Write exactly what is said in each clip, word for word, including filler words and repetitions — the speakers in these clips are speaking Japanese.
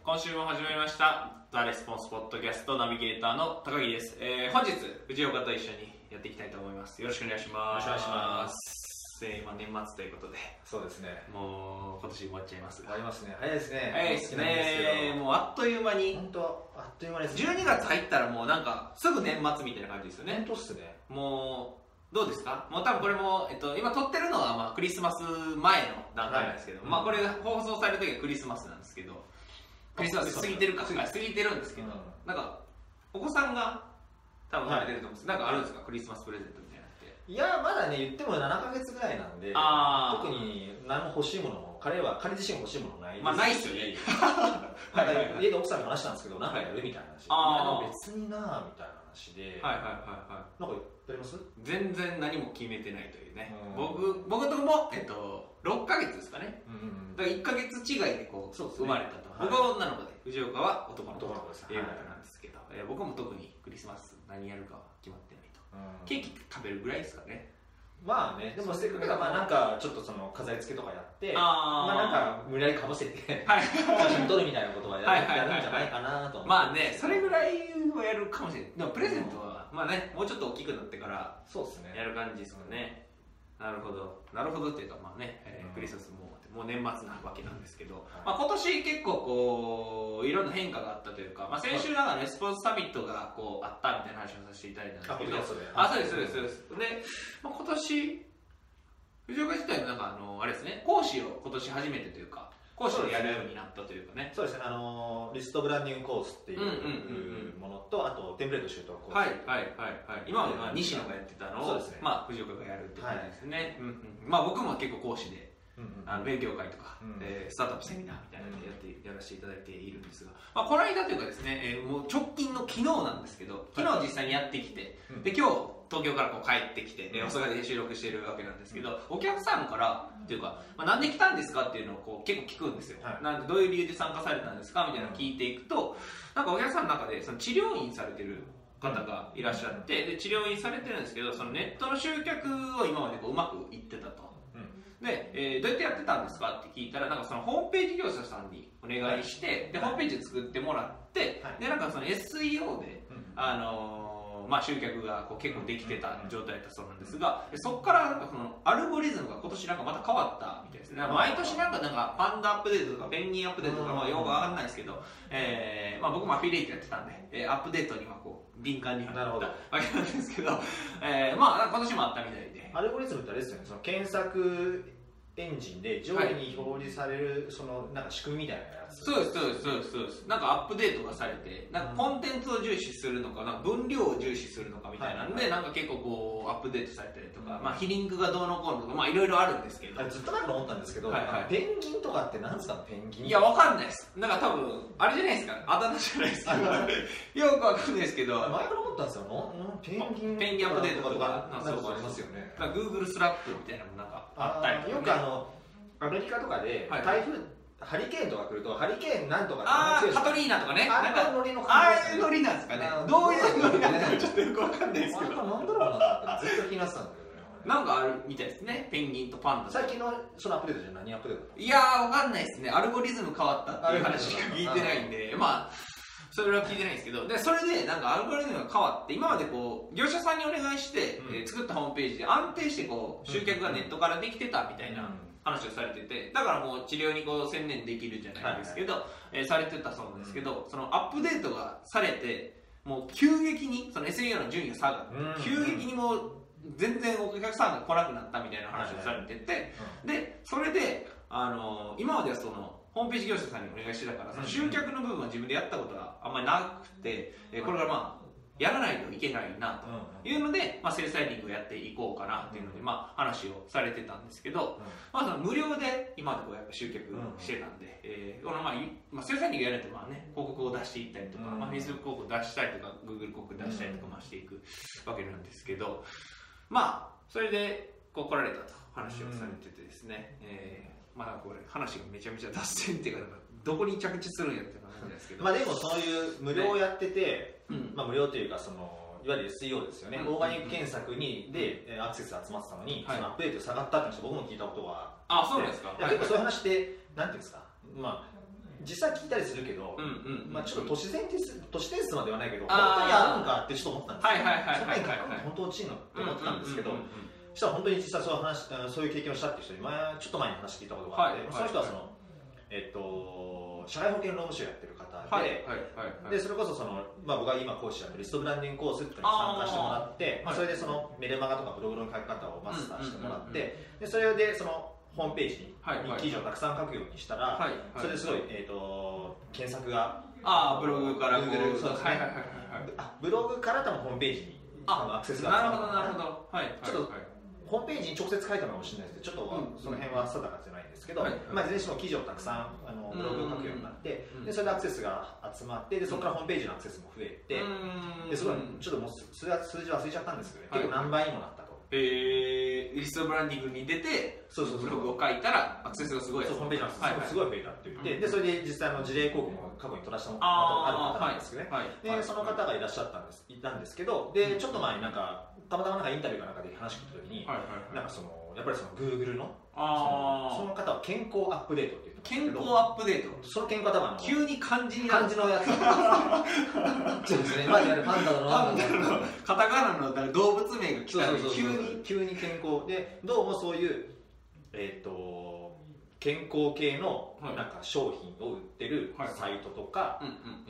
今週も始まりましたザ・レスポンスポッドキャストナビゲーターの高木です、えー、本日藤岡と一緒にやっていきたいと思います。よろしくお願いします。 よろしくお願いします。 えー、今年末ということで、 そうですね、 もう今年終わっちゃいますが、 終わりますね。早いですね。 早いですね。もうあっという間に、 本当あっという間ですね。 じゅうにがつ入ったらもうなんかすぐ年末みたいな感じですよね。 本当っすね。 もうどうですか？もう多分これも、えっと、今撮ってるのはまあクリスマス前の段階なんですけど、はい、まあこれが放送される時はクリスマスなんですけど、クリスマス過ぎてるか過ぎてるんですけど、うん、なんかお子さんが多分生まれてると思うんです、はい、なんかあるんですか、クリスマスプレゼントみたいなって。いやまだね、言ってもななかげつぐらいなんで、特に何も欲しいものも、彼は彼自身欲しいものないですし、まあないっすよね。なんか家で奥さんに話したんですけど、なんかやるみたいな話、はい、別になみたいな話で、はいはいはいはい、なんかやります？ 全然何も決めてないというね。うん、僕僕のとこもえっとろっかげつですかね。うん、だからいっかげつ違いでこう生まれたと。僕は女の子で藤岡は男の子ということなんですけど、はい、えー、僕も特にクリスマス何やるかは決まってないと。うん、ケーキ食べるぐらいですかね。 まあね、でもせっかくだからまあなんかちょっとその飾り付けとかやって、あまあなんか無理やりかぶせて写真撮るみたいなことはやるんじゃないかなと思って。 まあね、それぐらいはやるかもしれない。でもプレゼントはまあね、もうちょっと大きくなってからそうですね、 やる感じですかね。なるほど、なるほどっていうかまあね、えー、クリスマスももう年末なわけなんですけど、まあ、今年結構こういろんな変化があったというか、まあ、先週なんかレスポンスサミットがこうあったみたいな話をさせていただいたんですけど、あ、そうですそうですそうです。で、まあ、今年藤岡自体もなんかあのあれですね、講師を今年初めてというか講師をやるようになったというかね。 そうですね、あのリストブランディングコースっていうものと、あとテンプレート習得コース、 はいはいはいはい、今までは西野がやってたのを、ね、まあ、藤岡がやるって感じですね。はい、うんうん、まあ僕も結構講師であの勉強会とか、うん、えー、スタートアップセミナーみたいなのでやって、うん、やらせていただいているんですが、まあ、この間というかですね、えー、もう直近の昨日なんですけど、昨日実際にやってきて、はい、で今日東京からこう帰ってきて、うん、大阪で収録しているわけなんですけど、お客さんからっていうか、まあ、なんで来たんですかっていうのをこう結構聞くんですよ、はい、なんでどういう理由で参加されたんですかみたいなのを聞いていくと、なんかお客さんの中でその治療院されてる方がいらっしゃって、で治療院されてるんですけど、そのネットの集客を今までこううまくいってたと。で、えー、どうやってやってたんですかって聞いたら、なんかそのホームページ業者さんにお願いして、でホームページ作ってもらって、でなんかその エスイーオー で、あのーまあ、集客がこう結構できてた状態だったそうなんですが、そこからなんかそのアルゴリズムが今年なんかまた変わったみたいですね。毎年なんかなんかパンダアップデートとかペンギンアップデートとか、まあ、よくわかんないですけど、えーまあ、僕もアフィリエイトやってたんで、えー、アップデートにはこう敏感になったわけなんですけど、えー、まあ今年もあったみたいで。 アルゴリズムってあれですよね、その検索エンジンで上位に表示される、はい、そのなんか仕組みみたいなやつ。 そうですそうですそうですそうです。なんかアップデートがされて、なんかコンテンツを重視するのか、なんか分量を重視するのかみたいなんで、はいはい、なんか結構こうアップデートされたりとか、うん、まあヒリングがどうのこうのとか、まあいろいろあるんですけど。 ずっとなんか思ったんですけど、はいはい、ペンギンとかってなんですか、ペンギン。 いやわかんないです。なんか多分あれじゃないですか、あだ名じゃないですか。よくわかんないですけど。 前から思ったんですよ。ペンギン。 ペンギンアップデートとかなんかありますよね。 なんか Google スラップみたいなのもなんかあったりとか、ね。 よくあのアメリカとかで台風、ハリケーンとか来るとハリケーンなんとかああ、カトリーナとかね、 ああいうノリのああいうノリなんですかね。どういうノリなんですかちょっとよくわかんないですけど、 なんだろうなってずっと気になってたんだけどね。 なんかあるみたいですね、ペンギンとパンダ。 最近のそのアップデートじゃ何アップデート？ いやーわかんないですね。アルゴリズム変わったっていう話しか聞いてないんで、まあそれは聞いてないんですけど、でそれでなんかアルゴリズムが変わって、今までこう業者さんにお願いして、うん、えー、作ったホームページで安定してこう集客がネットからできてたみたいな話をされてて、だからもう治療にこう専念できるじゃないですけど、はいはい、えー、されてたそうなんですけど、うん、そのアップデートがされてもう急激にその エスイーオー の順位が下がって、うん、急激にもう全然お客さんが来なくなったみたいな話をされてて、はいはい、うん、でそれで、あのー、今まではそのホームページ業者さんにお願いしてたから、その集客の部分は自分でやったことがあんまりなくて、うん、これからまあやらないといけないなというので、まあ、セールスライティングをやっていこうかなっていうので、まあ、話をされてたんですけど、まあ、その無料で今までこうやっぱ集客してたんで、えーこのまあまあ、セールスライティングやらないとまあ、ね、広告を出していったりとか、まあ、Facebook 広告出したりとか Google 広告出したりとかまあしていくわけなんですけど、まあそれでこう来られたと話をされててですね、えー、まあこれ話がめちゃめちゃ脱線っていうかどこに着地するんやっていう感じですけど、 まあでもそういう無料をやってて、ね、うん、まあ無料というかそのいわゆる エスイーオー ですよね、うん、オーガニック検索にでアクセス集まってたのに、はい、そのアップデート下がったっていうのを僕も聞いたことがあって、あ、そうですか。 結構そういう話ってなんていうんですか、まあ実際聞いたりするけど、まあちょっと都市伝説都市伝説まではないけど、本あー当にあるんかってちょっと思ったんですよ。 はいはいはいそんなにはいはいはい本当落ちるのって思ってたんですけど、 うんうんうんそしたら本当に実際そういう話、そういう経験をしたっていう人に前ちょっと前に話聞いたことがあって、 はいその人はその、えっと社会保険労務士をやってる方で、 はいはいはい、 でそれこそその、まあ、僕が今講師やってるリストブランディングコースっていうのに参加してもらって、まあ、それでそのメルマガとかブログの書き方をマスターしてもらって、でそれでそのホームページに、はいはい、記事をたくさん書くようにしたら、はいはい、それですごい、えー、と検索があブログから Google そうですね、 はいはいはいはい、 あブログから多分ホームページにあアクセスがなるほどなるほど、はいはい、 ちょっと、はいホームページに直接書いたのかもしれないですけど、ちょっとその辺は定かじゃないんですけど、はいまあ、いずれにしても記事をたくさんあのブログを書くようになって、でそれでアクセスが集まって、でそこからホームページのアクセスも増えて、ですごいちょっともう数字数字忘れちゃったんですけど、結構何倍にもなったと。 えー、リストブランディングに出て、そうそうそうブログを書いたらアクセスがすごい、 そうホームページのアクセスがすごい増えたって言って、でそれで実際の事例広告も過去に取らせたことがある方なんですけどね、でその方がいらっしゃったんですいたんですけど、でちょっと前になんかたまたまなんかインタビューかなんかで話聞いたときに、なんかそのやっぱりその Google のあその方は健康アップデートって言って健康アップデートその健康は多分急に漢字になる漢字のやつそうですね、まあ、いわゆるパンダのパンダのカタカナの動物名が来たら急に急に健康で、どうもそういうえっと健康系のなんか商品を売ってるサイトとか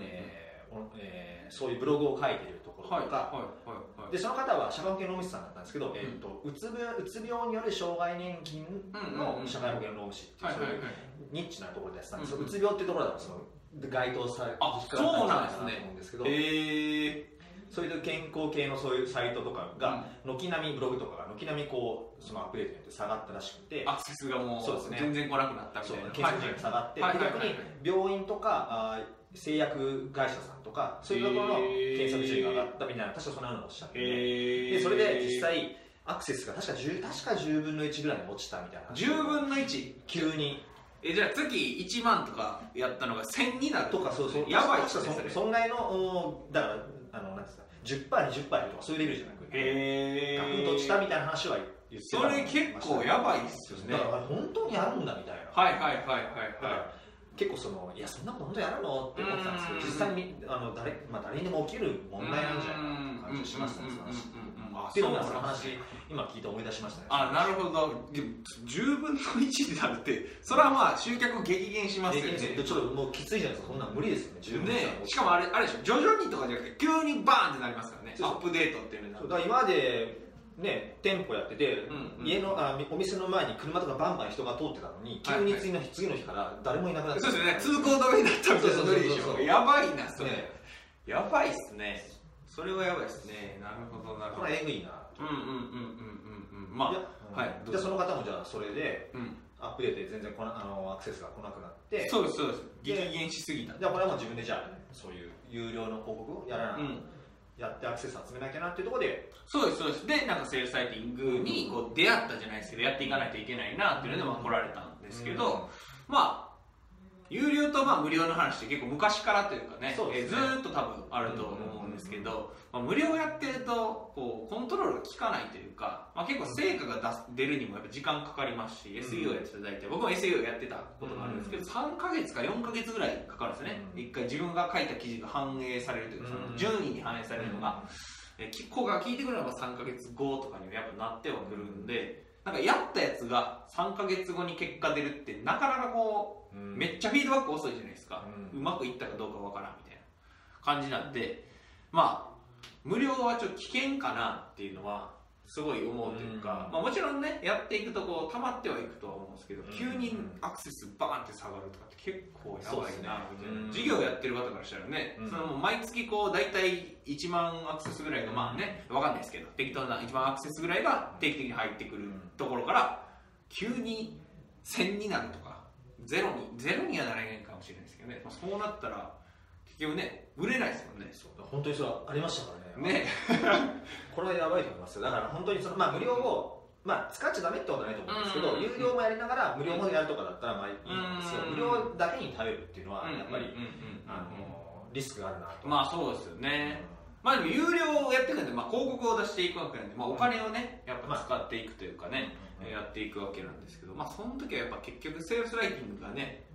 そういうブログを書いてるところとか、でその方は社会保険労務士さんだったんですけど、うんえー、とうつ病うつ病による障害年金の社会保険労務士っていうそういうニッチなところでやってたんですけど、うつ病っていうところだとその該当されてあそうなんですね。 と思うんですけど、 へーそういう健康系のそういうサイトとかが軒並みブログとかが軒並みこうそのアップデートによって下がったらしくて、 アクセスがもうそうです、ね、全然来なくなったみたいな、 検索順位が下がって、逆に病院とかあ製薬会社さんとかそういうところの検索順位が上がったみたいな、確かそんなのをおっしゃって、でそれで実際アクセスが確か10確かじゅうぶんのいちぐらいに落ちたみたいな。 じゅうぶんのいち急にえじゃあ月いちまんとかやったのがせんになるとか、そうそうやばいですね。損害のだからあのなんですか じゅっパーセント、にじゅっパーセント とかそういうレベルじゃなくて、 へガクンと落ちたみたいな話は言ってた。 それ結構やばいっすよね。 だから本当にあるんだみたいな。 はいはいはいはいはい。 結構そのいやそんなこと本当にやるのって思ってたんですけど、実際にあの 誰,、まあ、誰にでも起きる問題なんじゃないかな感じがしましたね、その話。っていうのがその話今聞いて思い出しましたね。 あなるほど。でもじゅうぶんのいちになるってそれはまあ集客激減しますよね。 ちょっともうきついじゃないですか。こんなん無理ですよね。じゅうぶんね。しかもあれあれでしょ、徐々にとかじゃなくて急にバーンってなりますからね。アップデートっていうのだから今までね、店舗やってて、うんうん、家のあお店の前に車とかバンバン人が通ってたのに、急に次の日、はいはい、次の日から誰もいなくなって、 そうですね、通行止めになったみたいなノリでしょ。やばいなそれ、ね、やばいっすね。それはやばいっすね。なるほどなるほど。 これはえぐいな。 うんうんうんうんうんうん。まあ、はい。 じゃあその方もじゃあそれで、うん、アップデートで全然こなあのアクセスが来なくなって、 そうですそうです。激減しすぎた。 じゃあこれはもう自分でじゃあそういう有料の広告をやらない。うんやってアクセス集めなきゃなっていうところで、 そうですそうです。でなんかセールサイティングにこう出会ったじゃないですけど、やっていかないといけないなっていうのでまあ来られたんですけど、うん、まあ有料とまあ無料の話って結構昔からというかね、えー、ずーっと多分あると思うんですけど、まあ、無料やってるとこうコントロールが効かないというか、まあ、結構成果が出るにもやっぱ時間かかりますし、うん、エスイーオー やってた大体僕も エスイーオー やってたことがあるんですけど、さんかげつかよんかげつぐらいかかるんですね、うん、一回自分が書いた記事が反映されるというか、その順位に反映されるのが、うん、えー、効果が効いてくるのがさんかげつごとかにはやっぱなってはくるんで、なんかやったやつがさんかげつごに結果出るってなかなかこう、うん、めっちゃフィードバック遅いじゃないですか、うん、うまくいったかどうかわからんみたいな感じなんで、まあ無料はちょっと危険かなっていうのはすごい思うというか、うん、まあ、もちろんねやっていくとこう溜まってはいくとは思うんですけど、うん、急にアクセスバーンって下がるとかって結構やばいなみたいな、うん、事業やってる方からしたらね、うん、その毎月こう大体いちまんアクセスぐらいがまあねわかんないですけど適当ないちまんアクセスぐらいが定期的に入ってくるところから急にせんになるとかゼロにゼロにはならないかもしれないですけどね、まあ、そうなったら結局ね売れないですもんね。 そう本当にそれはありましたからね。 ねこれはやばいと思いますよ。だから本当にその、まあ、無料を、まあ、使っちゃダメってことはないと思うんですけど、うん、有料もやりながら無料もやるとかだったらまあいいんですよ、うん、無料だけに頼るっていうのはやっぱりリスクがあるなと。 まあそうですよね、うん、まあでも有料をやっていくんで、まあ、広告を出していくわけなんで、まあ、お金をねやっぱ使っていくというかね、まあ、やっていくわけなんですけど、まあその時はやっぱ結局セールスライティングがね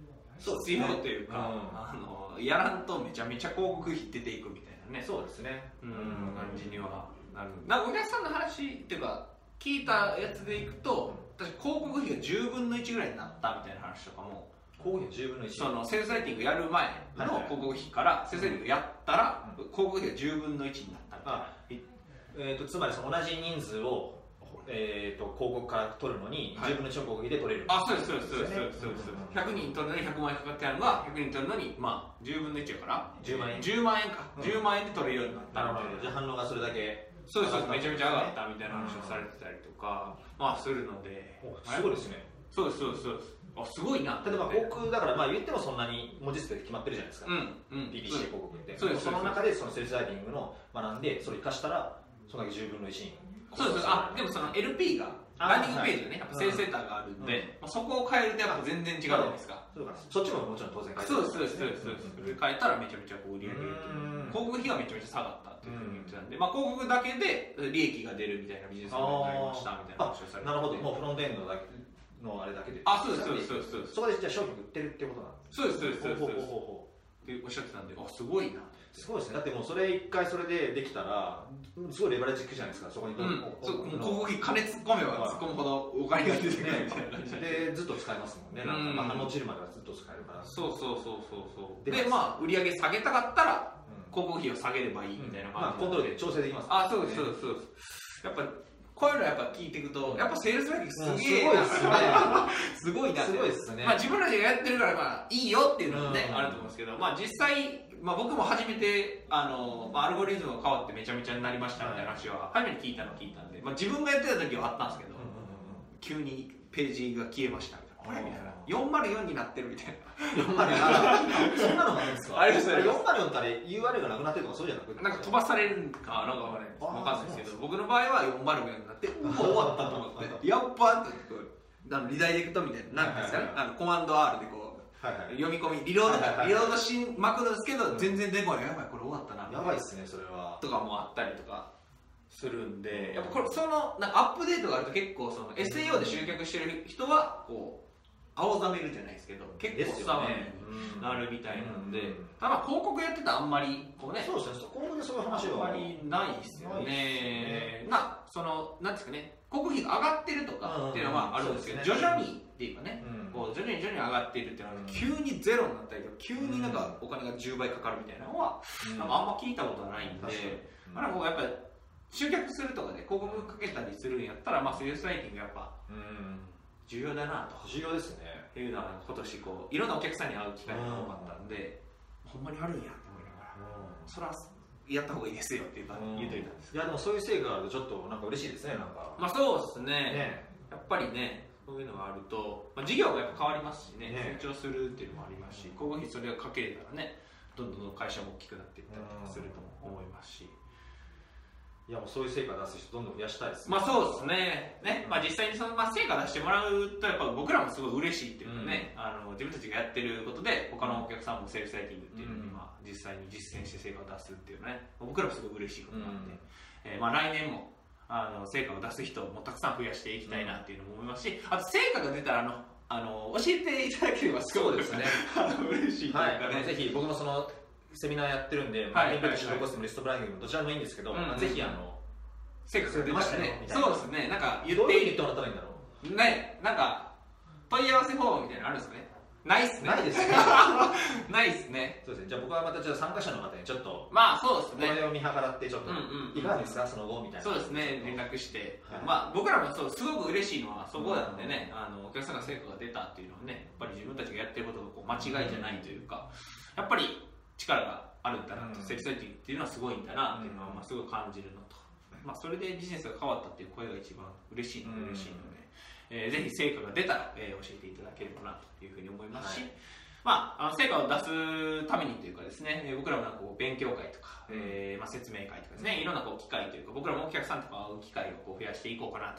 必要というか、うん、あのやらんとめちゃめちゃ広告費出ていくみたいなね、 そうですね、 うん、感じにはなる。なんかお客さんの話っていうか聞いたやつでいくと、私広告費がじゅうぶんのいちぐらいになったみたいな話とかも、 広告費じゅうぶんのいち、 そのセールスライティングやる前の広告費からセールスライティングやったら、うん、広告費がじゅうぶんのいちになったみたいな。あ、 えー、とつまりその同じ人数を、えー、と広告から取るのにじゅうぶんのいちの広告費で取れる、 はい、あ、そうですそうですそうですそうです。ひゃくにん取るのにひゃくまん円かかってあるのがひゃくにん取るのに、まあ、じゅうぶんのいちやからじゅうまんえんじゅうまんえんか、うん、じゅうまんえんで取れるようになった。 なるほど。じゃあ反応がそれだけ、 そうです、めちゃめちゃ上がったみたいな話をされてたりとか、まあするので、 すごいですね。 そうですそうですそうです。あ、すごいな。 例えば僕だからまあ言ってもそんなに文字数で決まってるじゃないですか。うん、うん、ピーピーシー 広告って。そうです。その中でそのセールスライティングの学んでそれを生かしたらそのだけじゅうぶんのいちに。 そうです。あ、でもその エルピー がランディングページでね、やっぱセールスセンターがあるんで、まあそこを変えるとやっぱ全然違うじゃないですか。 そうか。そっちももちろん当然変えてる。そうですそうですそうです。変えたらめちゃめちゃこう売り上げるという。広告費がめちゃめちゃ下がったっていうふうに言ってたんで、まあ広告だけで利益が出るみたいなビジネスモデルになりましたみたいな話をされて。 なるほど。もうフロントエンドだけのあれだけで。 あ、そうですそうですそうです。 そこでじゃあ商品売ってるってことなんですか。 そうですそうですそうです。っておっしゃってたんで、あ、すごいな。 すごいですね。だってもうそれ一回それでできたらすごいレバレッジ効くじゃないですか。そこに、うん、 そう広告費金突っ込めば突っ込むほどお金が出てくるみたいな感じでずっと使えますもんね。なんか、まあ、反応落ちるまではずっと使えるから。 そうそうそうそうそうで、まあ売り上げ下げたかったら広告費を下げればいいみたいな感じ、 うん、まあコントロールで調整できます、ね、 あ、そうですそうですそうです。やっぱこういうのやっぱ聞いていくと、やっぱセールスライティングすげえな、すごいな、 すごいですね。 まあ自分らでやってるからまあいいよっていうのもね、あると思うんですけど、まあ実際、まあ僕も初めてあの、まあ、アルゴリズムが変わってめちゃめちゃになりましたみたいな話は初めて聞いたの聞いたんで、まあ自分がやってた時はあったんですけど、急にページが消えましたみたいな、これみたいな、よんまるよんになってるみたいな。 よんまるよんそんなのがあるんですか。 あれですよね。 よんまるよんってあれ ユーアールエル がなくなってるとかそうじゃなくて、 なんか飛ばされるんかなんかわかんないですけど、僕の場合はよんまるよんになって、うわ終わったと思って、やっぱってあのリダイレクトみたいな、なんですかね、あのコマンド アール でこう、はいはい、読み込みリロード、はいはい、リロードしまくるんですけど、うん、全然出てこない。やばいこれ終わったな。 やばいっすねそれは。 とかもあったりとかするんで、やっぱこれそのなんかアップデートがあると結構その エスイーオー で集客してる人はこう青ざめるじゃないですけど、結構騒ぎになるみたいなんで、ね、うん、ただ広告やってたらあんまりこうね、 そうですね、広告でそういう話はあんまりないですよね。な、そのなんですかね、広告費が上がってるとかっていうのはあるんですけど、徐々にっていうかね、うん、こう徐々に徐々に上がっているっていうのは、急にゼロになったりとか、急になんかお金がじゅうばいかかるみたいなのは、うん、なんかあんま聞いたことはないんで、うん、まあこうやっぱり集客するとかで広告かけたりするんやったら、まあセールスライティングやっぱ、うん、重要だなと。 重要ですね。 っていうのは今年こういろんなお客さんに会う機会が多かったんで、ほんまにあるんやって思いながら、それはやった方がいいですよって言うといたんです。 いやでもそういう成果があるとちょっとなんか嬉しいですね。なんかまあそうですね。ね、やっぱりね、そういうのがあると、まあ、事業がやっぱ変わりますしね、ね、成長するっていうのもありますし、広告費それがかけれたらね、どんどん会社も大きくなっていったりとかすると思いますし。 いやもうそういう成果出す人どんどん増やしたいですね。まあそうですね。ね、まあ実際にその、まあ、成果出してもらうとやっぱ僕らもすごい嬉しいっていうかね、うん、あの自分たちがやってることで他のお客さんもセールスライティングっていうのに、まあ、実際に実践して成果を出すっていうね、僕らもすごい嬉しいことなんで、うん、えー、まあ来年もあの成果を出す人もたくさん増やしていきたいなっていうのも思いますし、あと成果が出たらあのあの教えていただければすごいですね。嬉しいというかね、 はい、ぜひ僕もそのセミナーやってるんで、まあ、テンプレート指導コストもリストブランディングもどちらもいいんですけど、うん、まあ、ぜひあの成果が出ましたね。そうですね。なんか言って言ってもらったらいいんだろう。ね、なんか問い合わせフォームみたいなのあるんですかね。ないっすね。 ないですね。 ないっすね。 そうですね。じゃあ僕はまたじゃあ参加者の方にちょっとまあそうですね。 これを見計らってちょっといかがですかその後みたいな。 そうですね。連絡して、はい、まあ僕らもそうすごく嬉しいのはそこなんでね、あのお客さんが成果が出たっていうのはね、やっぱり自分たちがやってることがこう間違いじゃないというか、やっぱり力があるんだなと、セールスライティングっていうのはすごいんだなっていうのはまあすごい感じるのと。まあそれでビジネスが変わったっていう声が一番嬉しいので嬉しいので、えー、ぜひ成果が出たら、えー、教えていただければなというふうに思いますし、はい、まあ、あの成果を出すためにというかですね、えー、僕らもなんかこう勉強会とか、えーまあ、説明会とかですね、いろんなこう機会というか僕らもお客さんとか会う機会をこう増やしていこうかなと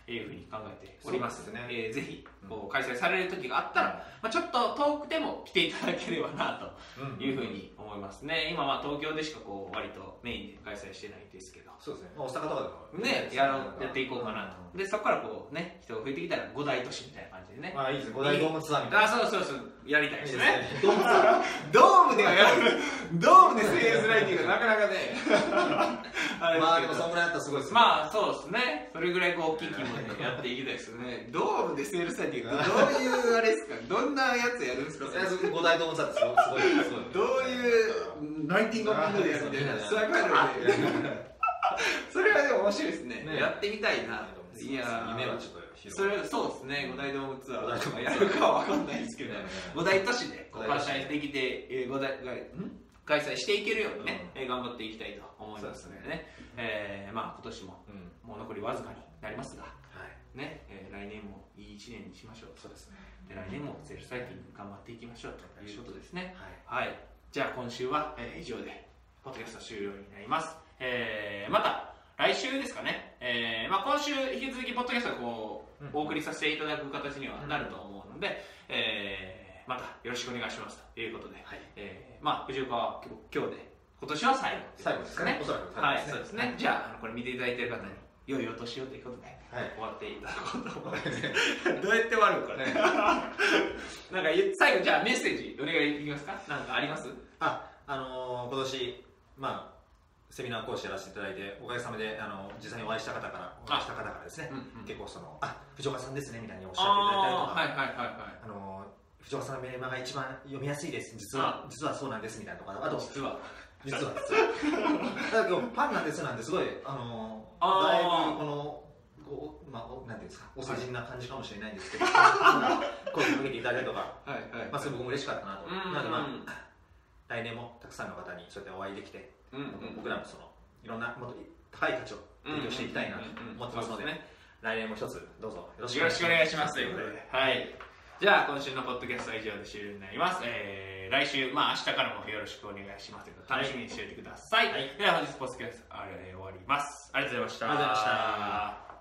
いうふうに考えております。 そうですね。 えー、ぜひこう開催される時があったら、まあ、ちょっと遠くでも来ていただければなというふうに思いますね。今は東京でしかこう割とメインで開催してないですけど、 そうですね。大阪とかでもねやろうやっていこうかなと。でそこからこうね人が増えてきたら五大都市みたいな感じでね。 まあいいですね。五大ドームツアーみたいな。 あ、そうそうそうやりたいですね。 ドームツアー。ドームではやる。ドームで声援づらいっていうかなかなかね。 まあでもそんぐらいだったらすごいですね。 まあそうですね。それぐらいこう大きい規模でやっていきたいですよね。ドームでセールスタイっていうかどういうあれですか。どんなやつやるんですか。 五大ドームツアーってすごいすごい。 どういうナインティンゴールでやるみたいな。スワイパーで。それはでも面白いですね。やってみたいな。いや夢はちょっとそれそうですね。五大ドームツアーとかやるかは分かんないですけど、五大都市で開催できて五大開催していけるようにね頑張っていきたいと思いますのでね。えまあ今年ももう残りわずかになりますが、ね来年もいい一年にしましょう。 そうですね。 で来年もセルフサイクリング頑張っていきましょうということですね。はい。じゃあ今週は以上でポッドキャスト終了になります。えまた来週ですかね。えー、まあ今週引き続きポッドキャストをこう、うん、お送りさせていただく形にはなると思うので、うん、えー、またよろしくお願いしますということで、はい、えー、まあ藤岡は今日で今年は最後最後ですかね。おそらく最後ですね。はい、そうですね。はい、じゃあこれ見ていただいている方に良いお年をということで、はい、終わっていただこうと思います。どうやって終わるのかね。なんか最後じゃあメッセージお願いできますか。なんかあります？ あ、あのー、今年まあ。セミナー講師やらせていただいておかげさまであの実際にお会いした方からお会いした方からですね、うんうん、結構そのあ藤岡さんですねみたいにおっしゃっていただいたりとか、はいはいはいはい、あの藤岡さんのメルマガが一番読みやすいです実は実はそうなんですみたいなとかあと実は実は実はだけどファンなんですなんてすごいあのだいぶこのこうまあなんていうんですかお世辞な感じかもしれないんですけど声をかけていただいたりとか、はいはいはい、まあそれ僕も嬉しかったなと。なのでまあ来年もたくさんの方にそうやってお会いできて、うんうん、僕らもそのいろんなもっと高い価値を提供していきたいなと思ってますので、来年も一つどうぞよろしくお願いしますということで、はい、じゃあ今週のポッドキャストは以上で終了になります。えー、来週まあ明日からもよろしくお願いしますということで楽しみにしておいてください。はい、では本日ポッドキャストあれ終わります。ありがとうございました。ありがとうございました。